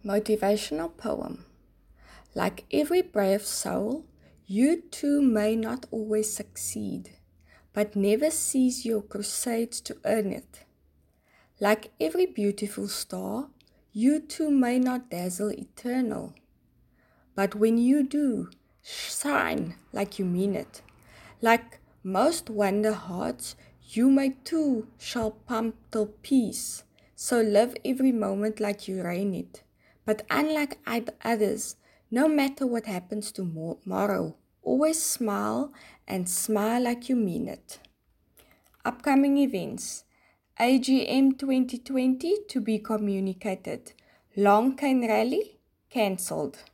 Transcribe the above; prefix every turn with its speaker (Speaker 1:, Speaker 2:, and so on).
Speaker 1: Motivational poem. Like every brave soul, you too may not always succeed, but never cease your crusades to earn it. Like every beautiful star, you too may not dazzle eternal, but when you do, shine like you mean it. Like most wonder hearts, you may too shall pump till peace, so live every moment like you reign it. But unlike others, no matter what happens tomorrow, always smile and smile like you mean it. Upcoming events. AGM 2020 to be communicated. Long Cane Rally cancelled.